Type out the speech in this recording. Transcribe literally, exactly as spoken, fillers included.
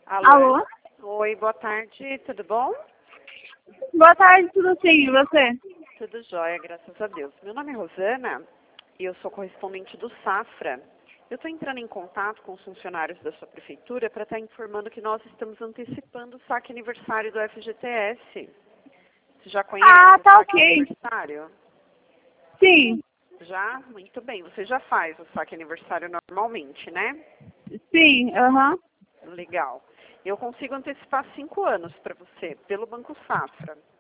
Alô? Alô? Oi, boa tarde, tudo bom? Boa tarde, tudo sim, e você? Tudo jóia, graças a Deus. Meu nome é Rosana e eu sou correspondente do Safra. Eu estou entrando em contato com os funcionários da sua prefeitura para estar informando que nós estamos antecipando o saque aniversário do F G T S. Você já conhece Ah, o tá saque ok. aniversário? Sim, Já? Muito bem. Você já faz o saque aniversário normalmente, né? sim, aham. Legal. Eu consigo antecipar cinco anos para você, pelo Banco Safra.